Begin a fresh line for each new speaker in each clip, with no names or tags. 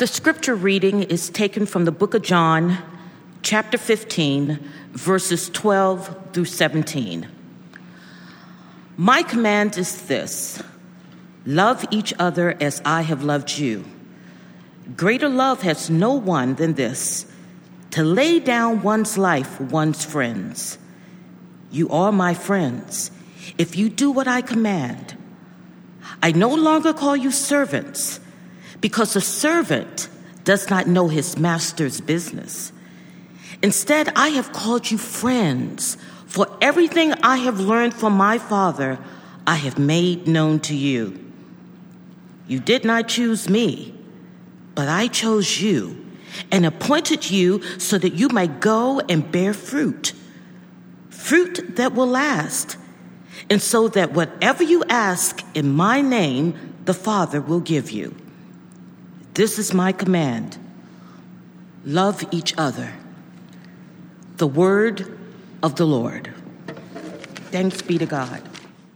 The scripture reading is taken from the book of John, chapter 15, verses 12 through 17. My command is this: love each other as I have loved you. Greater love has no one than this, to lay down one's life for one's friends. You are my friends if you do what I command. I no longer call you servants, because a servant does not know his master's business. Instead, I have called you friends, for everything I have learned from my Father, I have made known to you. You did not choose me, but I chose you and appointed you so that you might go and bear fruit that will last, and so that whatever you ask in my name, the Father will give you. This is my command: love each other. The word of the Lord. Thanks be to God.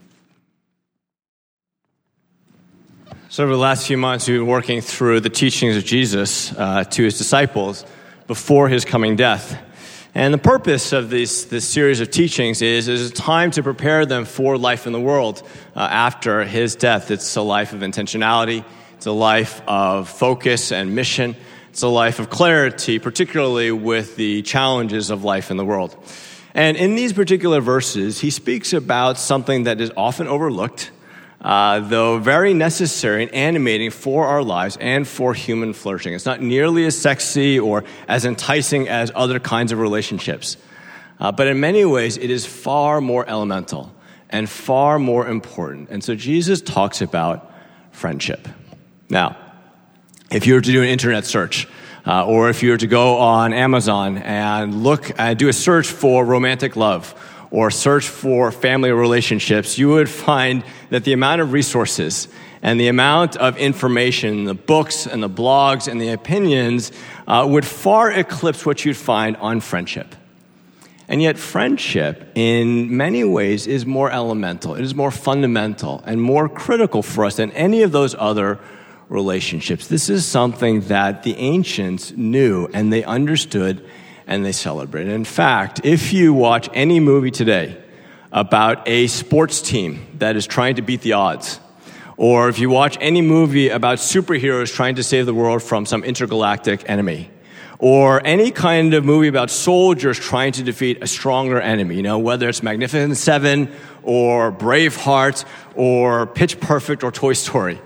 So over the last few months, we've been working through the teachings of Jesus to his disciples before his coming death. And the purpose of this series of teachings is a time to prepare them for life in the world after his death. It's a life of intentionality. It's a life of focus and mission. It's a life of clarity, particularly with the challenges of life in the world. And in these particular verses, he speaks about something that is often overlooked, though very necessary and animating for our lives and for human flourishing. It's not nearly as sexy or as enticing as other kinds of relationships. But in many ways, it is far more elemental and far more important. And so Jesus talks about friendship. Now, if you were to do an internet search, or if you were to go on Amazon and do a search for romantic love, or search for family relationships, you would find that the amount of resources and the amount of information, the books and the blogs and the opinions would far eclipse what you'd find on friendship. And yet friendship, in many ways, is more elemental. It is more fundamental and more critical for us than any of those other relationships. This is something that the ancients knew and they understood and they celebrated. In fact, if you watch any movie today about a sports team that is trying to beat the odds, or if you watch any movie about superheroes trying to save the world from some intergalactic enemy, or any kind of movie about soldiers trying to defeat a stronger enemy, whether it's Magnificent Seven or Braveheart or Pitch Perfect or Toy Story,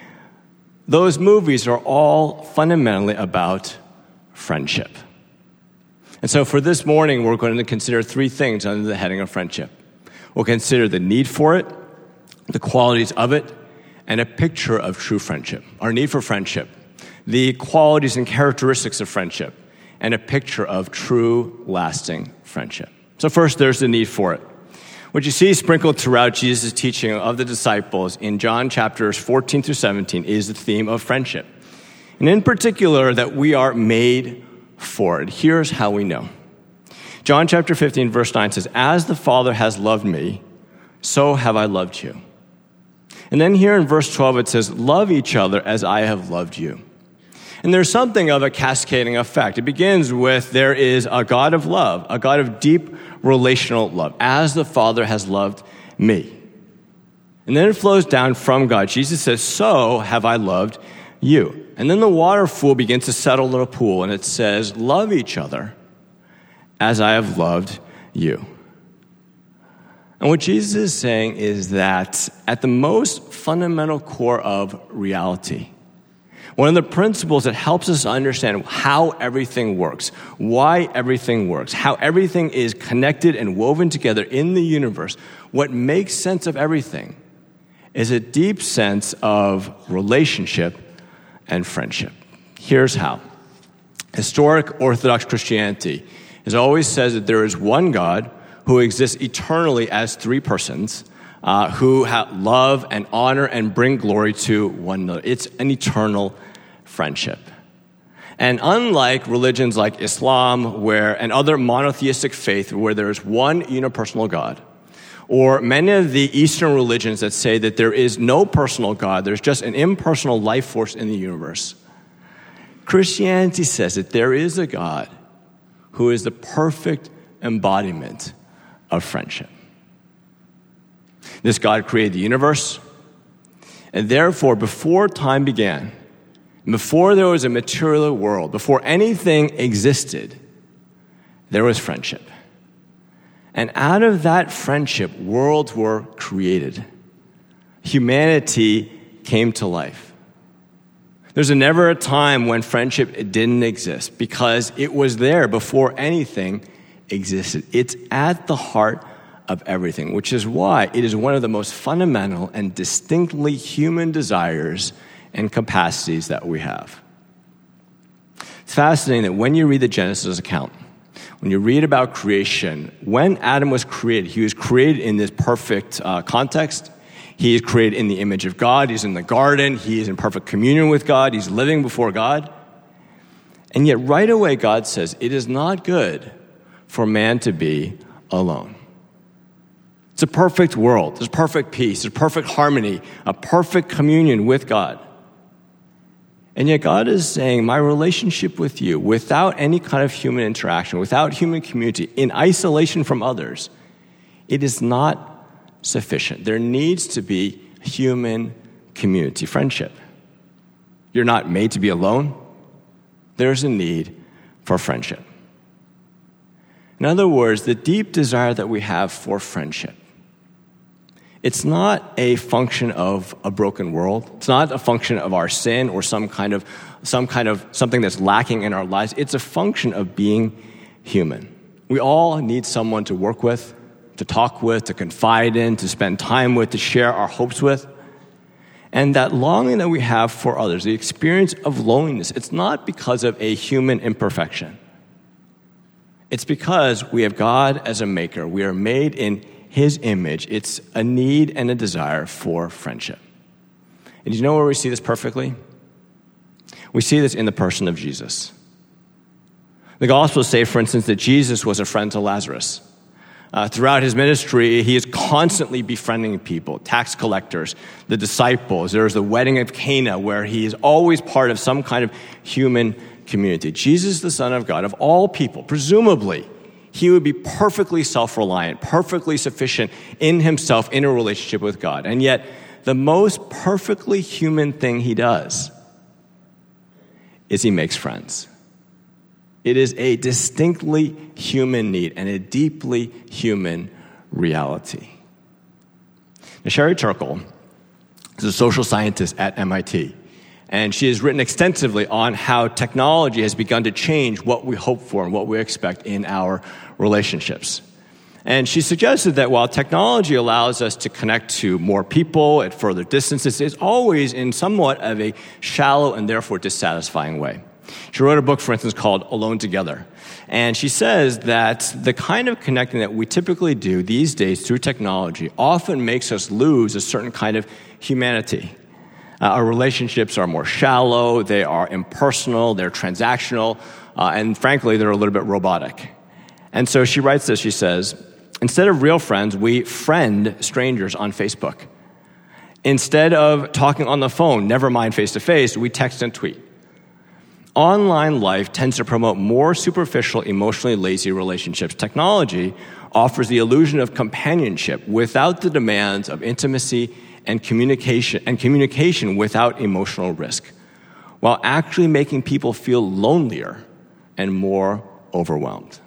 those movies are all fundamentally about friendship. And so for this morning, we're going to consider three things under the heading of friendship. We'll consider the need for it, the qualities of it, and a picture of true friendship. Our need for friendship, the qualities and characteristics of friendship, and a picture of true, lasting friendship. So first, there's the need for it. What you see sprinkled throughout Jesus' teaching of the disciples in John chapters 14 through 17 is the theme of friendship. And in particular, that we are made for it. Here's how we know. John chapter 15, verse 9 says, "As the Father has loved me, so have I loved you." And then here in verse 12, it says, "Love each other as I have loved you." And there's something of a cascading effect. It begins with, there is a God of love, a God of deep relational love, as the Father has loved me. And then it flows down from God. Jesus says, "So have I loved you." And then the waterfall begins to settle in a pool, and it says, "Love each other as I have loved you." And what Jesus is saying is that at the most fundamental core of reality, one of the principles that helps us understand how everything works, why everything works, how everything is connected and woven together in the universe, what makes sense of everything is a deep sense of relationship and friendship. Here's how. Historic Orthodox Christianity has always says that there is one God who exists eternally as three persons, who love and honor and bring glory to one another. It's an eternal friendship. And unlike religions like Islam and other monotheistic faith where there is one unipersonal God, or many of the Eastern religions that say that there is no personal God, there's just an impersonal life force in the universe, Christianity says that there is a God who is the perfect embodiment of friendship. This God created the universe, and therefore, before time began, before there was a material world, before anything existed, there was friendship. And out of that friendship, worlds were created. Humanity came to life. There's never a time when friendship didn't exist because it was there before anything existed. It's at the heart of everything, which is why it is one of the most fundamental and distinctly human desires and capacities that we have. It's fascinating that when you read the Genesis account, when you read about creation, when Adam was created, he was created in this perfect context. He is created in the image of God. He's in the garden. He is in perfect communion with God. He's living before God. And yet right away God says, it is not good for man to be alone. It's a perfect world. There's perfect peace. There's perfect harmony, a perfect communion with God. And yet God is saying, my relationship with you, without any kind of human interaction, without human community, in isolation from others, it is not sufficient. There needs to be human community, friendship. You're not made to be alone. There's a need for friendship. In other words, the deep desire that we have for friendship, it's not a function of a broken world. It's not a function of our sin or something that's lacking in our lives. It's a function of being human. We all need someone to work with, to talk with, to confide in, to spend time with, to share our hopes with. And that longing that we have for others, the experience of loneliness, it's not because of a human imperfection. It's because we have God as a maker. We are made in His image. It's a need and a desire for friendship. And do you know where we see this perfectly? We see this in the person of Jesus. The Gospels say, for instance, that Jesus was a friend to Lazarus. Throughout his ministry, he is constantly befriending people, tax collectors, the disciples. There's the wedding of Cana where he is always part of some kind of human community. Jesus, the Son of God, of all people, presumably, he would be perfectly self-reliant, perfectly sufficient in himself in a relationship with God. And yet, the most perfectly human thing he does is he makes friends. It is a distinctly human need and a deeply human reality. Now, Sherry Turkle is a social scientist at MIT, and she has written extensively on how technology has begun to change what we hope for and what we expect in our relationships. And she suggested that while technology allows us to connect to more people at further distances, it's always in somewhat of a shallow and therefore dissatisfying way. She wrote a book, for instance, called Alone Together. And she says that the kind of connecting that we typically do these days through technology often makes us lose a certain kind of humanity. Our relationships are more shallow, they are impersonal, they're transactional, and frankly, they're a little bit robotic. And so she writes this, she says, instead of real friends, we friend strangers on Facebook. Instead of talking on the phone, never mind face-to-face, we text and tweet. Online life tends to promote more superficial, emotionally lazy relationships. Technology offers the illusion of companionship without the demands of intimacy and communication without emotional risk, while actually making people feel lonelier and more overwhelmed.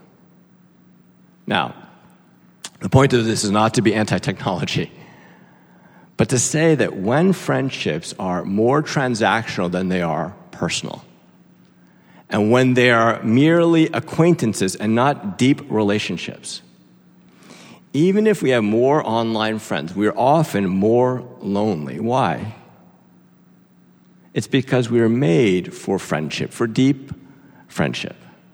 Now, the point of this is not to be anti-technology, but to say that when friendships are more transactional than they are personal, and when they are merely acquaintances and not deep relationships, even if we have more online friends, we're often more lonely. Why? It's because we are made for friendship, for deep friendship.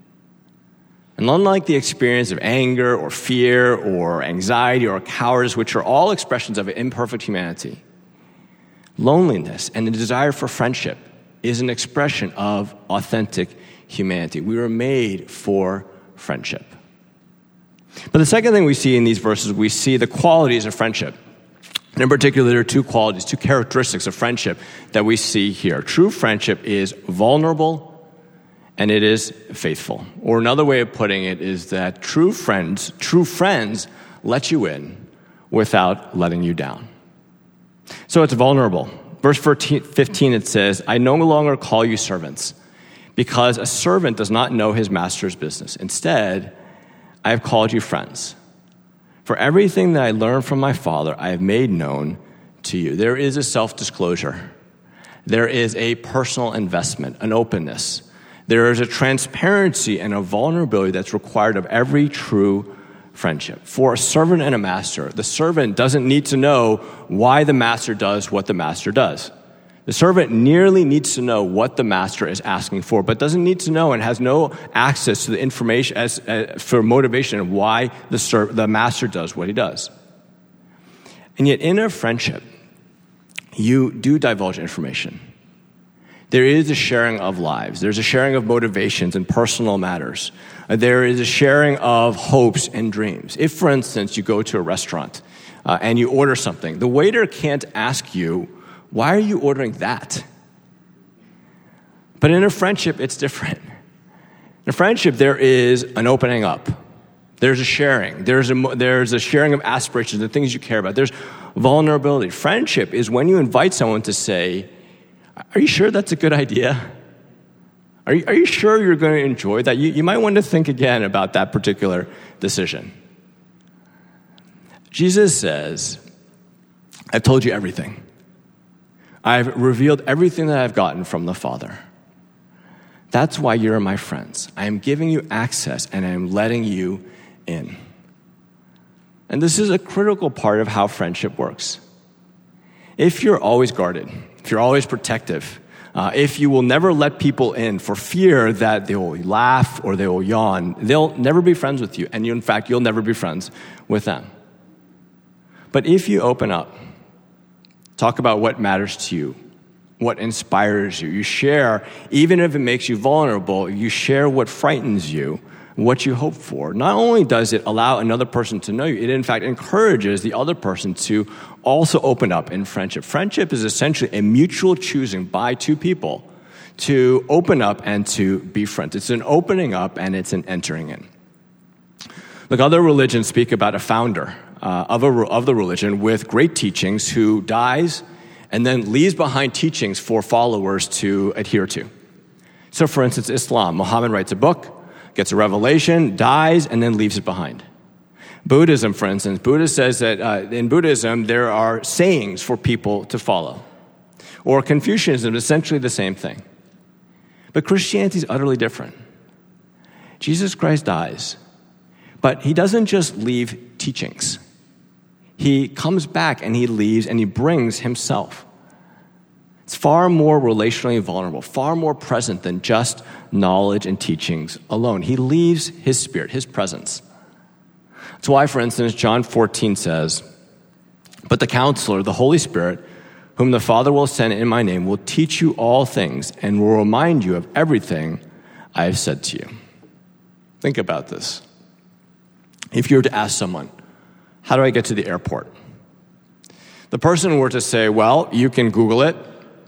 And unlike the experience of anger or fear or anxiety or cowardice, which are all expressions of imperfect humanity, loneliness and the desire for friendship is an expression of authentic humanity. We were made for friendship. But the second thing we see in these verses, we see the qualities of friendship. And in particular, there are two qualities, two characteristics of friendship that we see here. True friendship is vulnerable and it is faithful. Or another way of putting it is that true friends let you in without letting you down. So it's vulnerable. Verse 15, it says, I no longer call you servants, because a servant does not know his master's business. Instead, I have called you friends. For everything that I learned from my Father, I have made known to you. There is a self-disclosure. There is a personal investment, an openness. There is a transparency and a vulnerability that's required of every true friendship. For a servant and a master, the servant doesn't need to know why the master does what the master does. The servant merely needs to know what the master is asking for, but doesn't need to know and has no access to the information for motivation of why the master does what he does. And yet in a friendship, you do divulge information. There is a sharing of lives. There's a sharing of motivations and personal matters. There is a sharing of hopes and dreams. If, for instance, you go to a restaurant and you order something, the waiter can't ask you, why are you ordering that? But in a friendship, it's different. In a friendship, there is an opening up. There's a sharing. There's a sharing of aspirations and things you care about. There's vulnerability. Friendship is when you invite someone to say, are you sure that's a good idea? Are you sure you're going to enjoy that? You might want to think again about that particular decision. Jesus says, I've told you everything. I've revealed everything that I've gotten from the Father. That's why you're my friends. I am giving you access and I am letting you in. And this is a critical part of how friendship works. If you're always guarded, if you're always protective, if you will never let people in for fear that they will laugh or they will yawn, they'll never be friends with you. And in fact, you'll never be friends with them. But if you open up, talk about what matters to you, what inspires you, you share, even if it makes you vulnerable, you share what frightens you, what you hope for. Not only does it allow another person to know you, it in fact encourages the other person to also open up in friendship. Friendship is essentially a mutual choosing by two people to open up and to be friends. It's an opening up and it's an entering in. Look, other religions speak about a founder of the religion with great teachings who dies and then leaves behind teachings for followers to adhere to. So for instance, Islam, Muhammad writes a book, gets a revelation, dies, and then leaves it behind. Buddhism, for instance, Buddha says that in Buddhism there are sayings for people to follow. Or Confucianism is essentially the same thing. But Christianity is utterly different. Jesus Christ dies, but he doesn't just leave teachings. He comes back and he leaves and he brings himself. It's far more relationally vulnerable, far more present than just knowledge and teachings alone. He leaves his spirit, his presence. That's why, for instance, John 14 says, but the counselor, the Holy Spirit, whom the Father will send in my name, will teach you all things and will remind you of everything I have said to you. Think about this. If you were to ask someone, how do I get to the airport? The person were to say, well, you can Google it,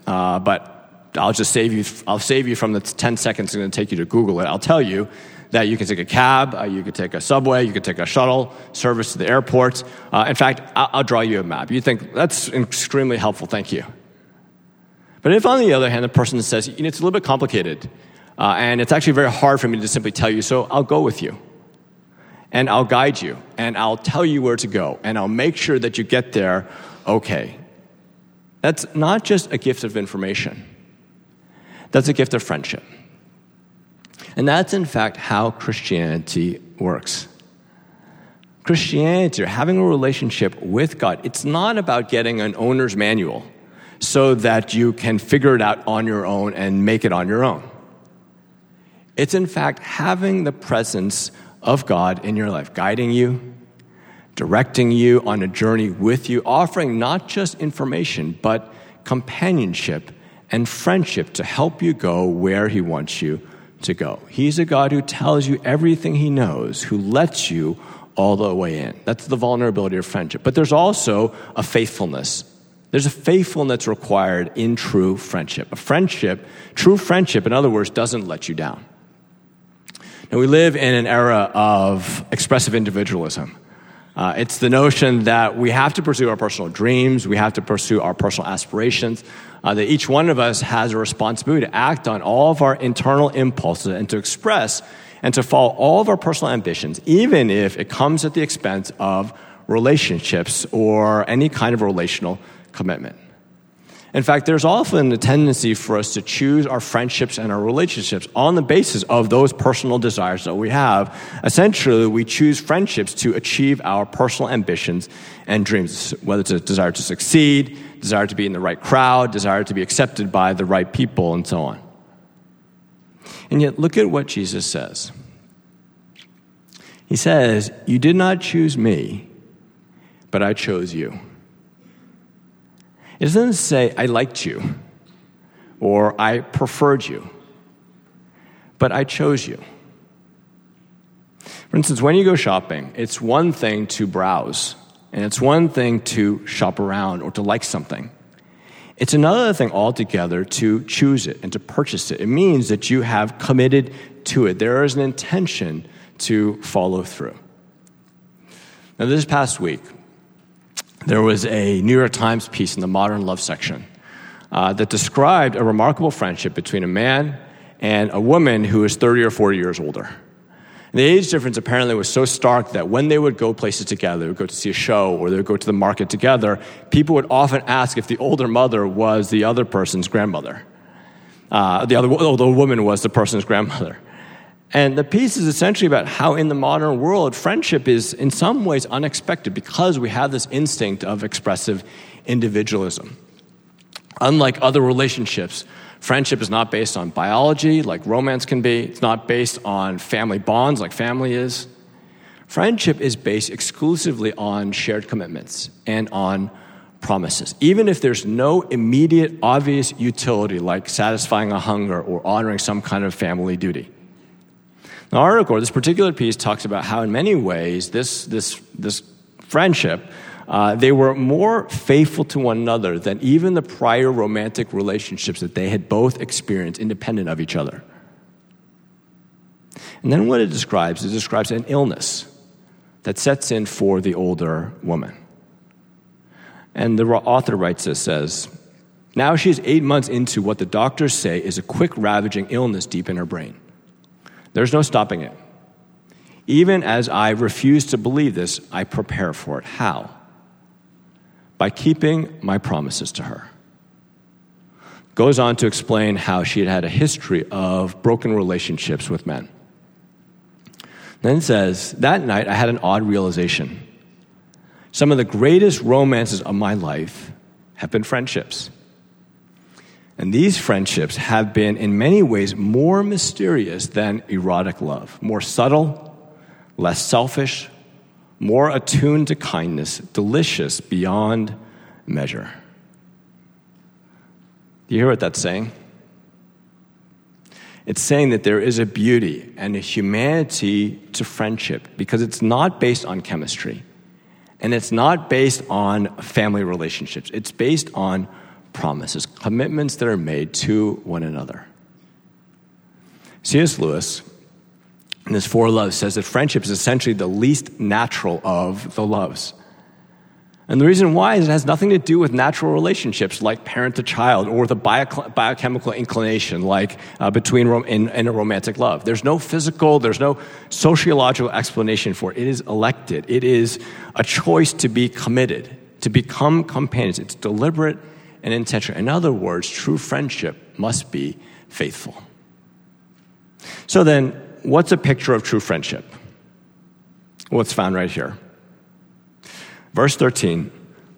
but I'll save you from the 10 seconds it's going to take you to Google it. I'll tell you that you can take a cab, you could take a subway, you could take a shuttle service to the airport. In fact, I'll draw you a map. You think, that's extremely helpful, thank you. But if, on the other hand, the person says, it's a little bit complicated, and it's actually very hard for me to simply tell you, so I'll go with you. And I'll guide you, and I'll tell you where to go, and I'll make sure that you get there okay. That's not just a gift of information. That's a gift of friendship. And that's, in fact, how Christianity works. Christianity, or having a relationship with God, it's not about getting an owner's manual so that you can figure it out on your own and make it on your own. It's, in fact, having the presence of God in your life, guiding you, directing you on a journey with you, offering not just information, but companionship and friendship to help you go where he wants you to go. He's a God who tells you everything he knows, who lets you all the way in. That's the vulnerability of friendship. But there's also a faithfulness. There's a faithfulness required in true friendship. True friendship, in other words, doesn't let you down. Now, we live in an era of expressive individualism. It's the notion that we have to pursue our personal dreams, we have to pursue our personal aspirations, that each one of us has a responsibility to act on all of our internal impulses and to express and to follow all of our personal ambitions, even if it comes at the expense of relationships or any kind of relational commitment. In fact, there's often a tendency for us to choose our friendships and our relationships on the basis of those personal desires that we have. Essentially, we choose friendships to achieve our personal ambitions and dreams, whether it's a desire to succeed, desire to be in the right crowd, desire to be accepted by the right people, and so on. And yet, look at what Jesus says. He says, "You did not choose me, but I chose you." It doesn't say, "I liked you," or "I preferred you," but "I chose you." For instance, when you go shopping, it's one thing to browse, and it's one thing to shop around or to like something. It's another thing altogether to choose it and to purchase it. It means that you have committed to it. There is an intention to follow through. Now, this past week, there was a New York Times piece in the Modern Love section that described a remarkable friendship between a man and a woman who is 30 or 40 years older. And the age difference apparently was so stark that when they would go places together, they would go to see a show or they would go to the market together, people would often ask if the older mother was the other person's grandmother. The woman was the person's grandmother. And the piece is essentially about how in the modern world, friendship is in some ways unexpected because we have this instinct of expressive individualism. Unlike other relationships, friendship is not based on biology like romance can be. It's not based on family bonds like family is. Friendship is based exclusively on shared commitments and on promises, even if there's no immediate obvious utility like satisfying a hunger or honoring some kind of family duty. The article, this particular piece, talks about how in many ways this friendship, they were more faithful to one another than even the prior romantic relationships that they had both experienced independent of each other. And then what it describes an illness that sets in for the older woman. And the author writes this, says, "Now she is 8 months into what the doctors say is a quick ravaging illness deep in her brain. There's no stopping it. Even as I refuse to believe this, I prepare for it. How? By keeping my promises to her." Goes on to explain how she had had a history of broken relationships with men. Then it says, "That night I had an odd realization. Some of the greatest romances of my life have been friendships. And these friendships have been, in many ways, more mysterious than erotic love, more subtle, less selfish, more attuned to kindness, delicious beyond measure." Do you hear what that's saying? It's saying that there is a beauty and a humanity to friendship because it's not based on chemistry, and it's not based on family relationships. It's based on promises, commitments that are made to one another. C.S. Lewis, in his Four Loves, says that friendship is essentially the least natural of the loves. And the reason why is it has nothing to do with natural relationships like parent to child or the biochemical inclination like in a romantic love. There's no physical, there's no sociological explanation for it. It is elected. It is a choice to be committed, to become companions. It's deliberate and intentional. In other words, true friendship must be faithful. So then, what's a picture of true friendship? Well, it's found right here. Verse 13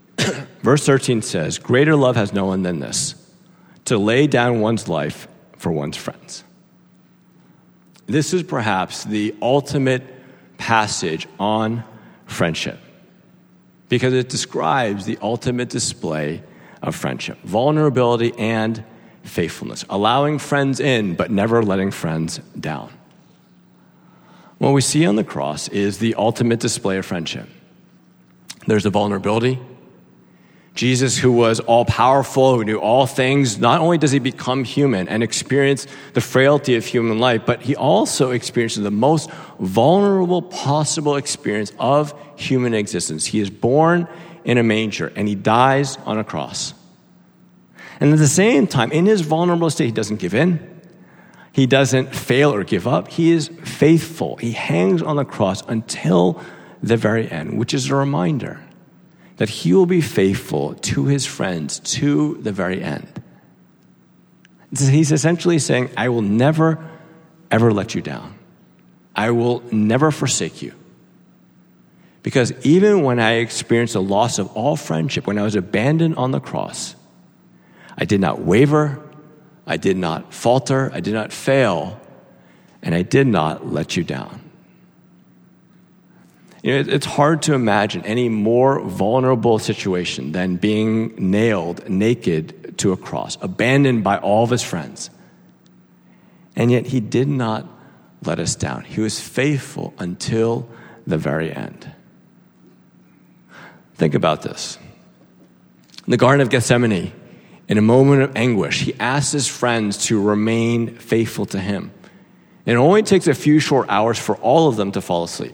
says, "Greater love has no one than this, to lay down one's life for one's friends." This is perhaps the ultimate passage on friendship because it describes the ultimate display of friendship, vulnerability and faithfulness, allowing friends in but never letting friends down. What we see on the cross is the ultimate display of friendship. There's the vulnerability. Jesus, who was all-powerful, who knew all things, not only does he become human and experience the frailty of human life, but he also experiences the most vulnerable possible experience of human existence. He is born in a manger, and he dies on a cross. And at the same time, in his vulnerable state, he doesn't give in. He doesn't fail or give up. He is faithful. He hangs on the cross until the very end, which is a reminder that he will be faithful to his friends to the very end. He's essentially saying, I will never, ever let you down. I will never forsake you. Because even when I experienced the loss of all friendship, when I was abandoned on the cross, I did not waver, I did not falter, I did not fail, and I did not let you down. It's hard to imagine any more vulnerable situation than being nailed naked to a cross, abandoned by all of his friends. And yet he did not let us down. He was faithful until the very end. Think about this. In the Garden of Gethsemane, in a moment of anguish, he asked his friends to remain faithful to him. It only takes a few short hours for all of them to fall asleep.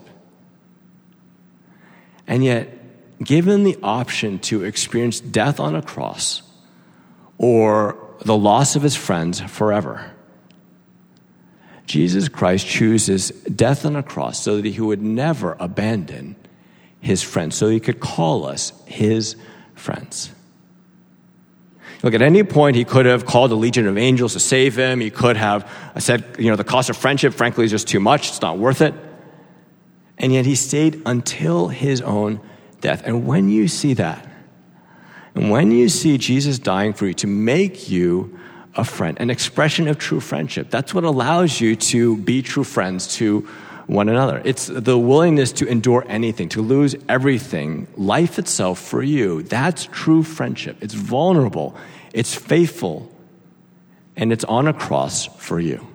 And yet, given the option to experience death on a cross or the loss of his friends forever, Jesus Christ chooses death on a cross so that he would never abandon his friends, so he could call us his friends. Look, at any point, he could have called a legion of angels to save him. He could have said, the cost of friendship, frankly, is just too much. It's not worth it. And yet he stayed until his own death. And when you see that, and when you see Jesus dying for you to make you a friend, an expression of true friendship, that's what allows you to be true friends to one another. It's the willingness to endure anything, to lose everything, life itself for you. That's true friendship. It's vulnerable, it's faithful, and it's on a cross for you.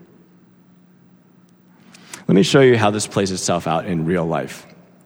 Let me show you how this plays itself out in real life.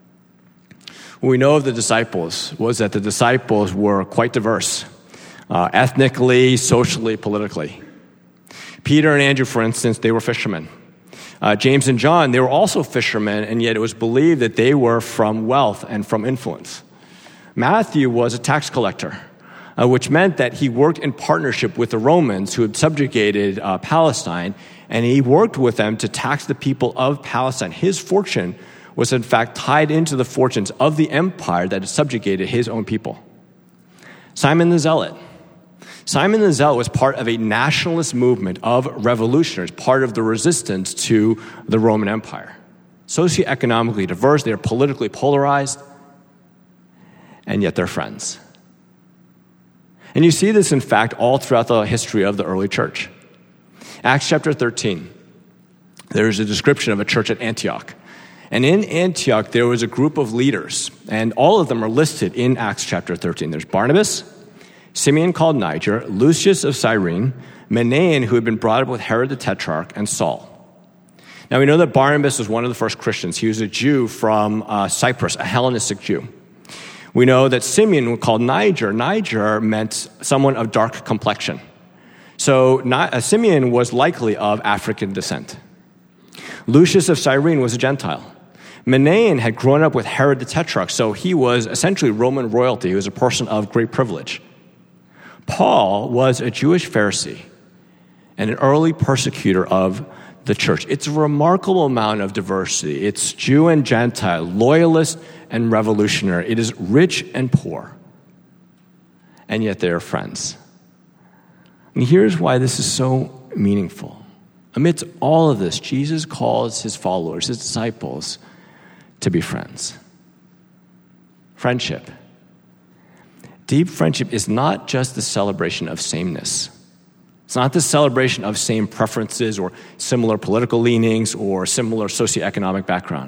What we know of the disciples was that the disciples were quite diverse, ethnically, socially, politically. Peter and Andrew, for instance, they were fishermen. James and John, they were also fishermen, and yet it was believed that they were from wealth and from influence. Matthew was a tax collector, which meant that he worked in partnership with the Romans who had subjugated Palestine, and he worked with them to tax the people of Palestine. His fortune was in fact tied into the fortunes of the empire that had subjugated his own people. Simon the Zealot. Simon the Zealot was part of a nationalist movement of revolutionaries, part of the resistance to the Roman Empire. Socioeconomically diverse, they are politically polarized, and yet they're friends. And you see this, in fact, all throughout the history of the early church. Acts chapter 13, there's a description of a church at Antioch. And in Antioch, there was a group of leaders, and all of them are listed in Acts chapter 13. There's Barnabas, Simeon called Niger, Lucius of Cyrene, Manaen, who had been brought up with Herod the Tetrarch, and Saul. Now we know that Barnabas was one of the first Christians. He was a Jew from Cyprus, a Hellenistic Jew. We know that Simeon, called Niger, Niger meant someone of dark complexion. So Simeon was likely of African descent. Lucius of Cyrene was a Gentile. Manaen had grown up with Herod the Tetrarch, so he was essentially Roman royalty. He was a person of great privilege. Paul was a Jewish Pharisee and an early persecutor of the church. It's a remarkable amount of diversity. It's Jew and Gentile, loyalist and revolutionary. It is rich and poor, and yet they are friends. And here's why this is so meaningful. Amidst all of this, Jesus calls his followers, his disciples, to be friends. Friendship. Deep friendship is not just the celebration of sameness. It's not the celebration of same preferences or similar political leanings or similar socioeconomic background.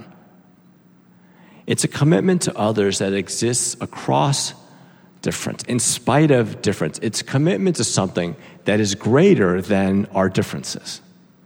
It's a commitment to others that exists across difference, in spite of difference. It's a commitment to something that is greater than our differences.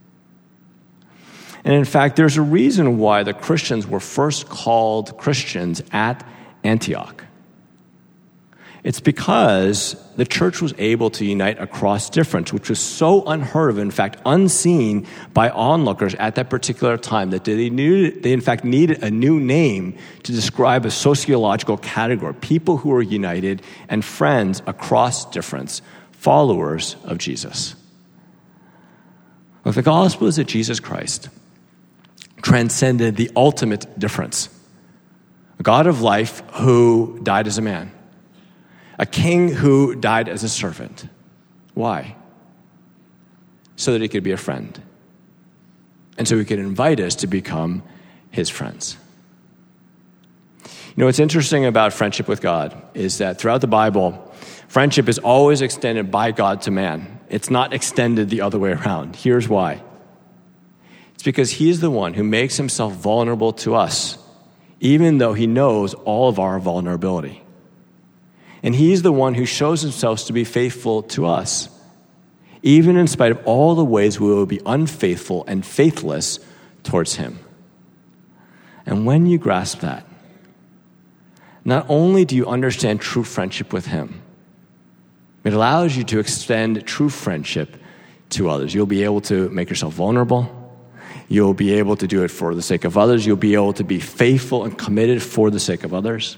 And in fact, there's a reason why the Christians were first called Christians at Antioch. It's because the church was able to unite across difference, which was so unheard of, in fact, unseen by onlookers at that particular time, that they in fact needed a new name to describe a sociological category, people who were united and friends across difference, followers of Jesus. Look, the gospel is that Jesus Christ transcended the ultimate difference. A God of life who died as a man. A king who died as a servant. Why? So that he could be a friend. And so he could invite us to become his friends. You know, what's interesting about friendship with God is that throughout the Bible, friendship is always extended by God to man. It's not extended the other way around. Here's why. It's because he's the one who makes himself vulnerable to us, even though he knows all of our vulnerability. And he's the one who shows himself to be faithful to us, even in spite of all the ways we will be unfaithful and faithless towards him. And when you grasp that, not only do you understand true friendship with him, it allows you to extend true friendship to others. You'll be able to make yourself vulnerable. You'll be able to do it for the sake of others. You'll be able to be faithful and committed for the sake of others.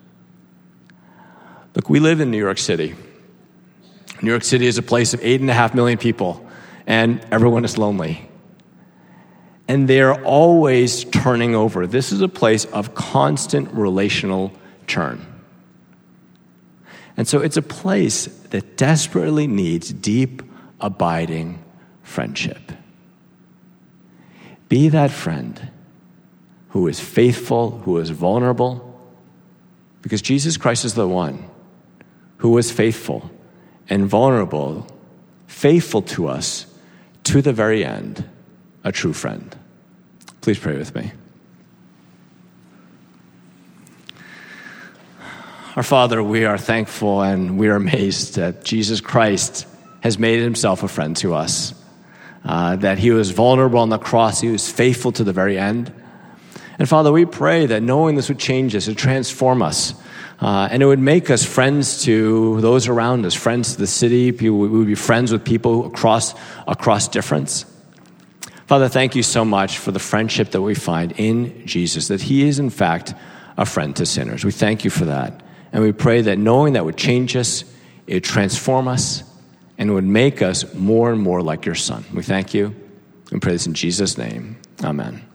Look, we live in New York City. New York City is a place of 8.5 million people, and everyone is lonely. And they're always turning over. This is a place of constant relational churn. And so it's a place that desperately needs deep, abiding friendship. Be that friend who is faithful, who is vulnerable, because Jesus Christ is the one who was faithful and vulnerable, faithful to us to the very end, a true friend. Please pray with me. Our Father, we are thankful and we are amazed that Jesus Christ has made himself a friend to us, that he was vulnerable on the cross, he was faithful to the very end. And Father, we pray that knowing this would change us, it would transform us, and it would make us friends to those around us, friends to the city. We would be friends with people across difference. Father, thank you so much for the friendship that we find in Jesus, that he is in fact a friend to sinners. We thank you for that. And we pray that knowing that would change us, it would transform us, and it would make us more and more like your Son. We thank you and pray this in Jesus' name. Amen.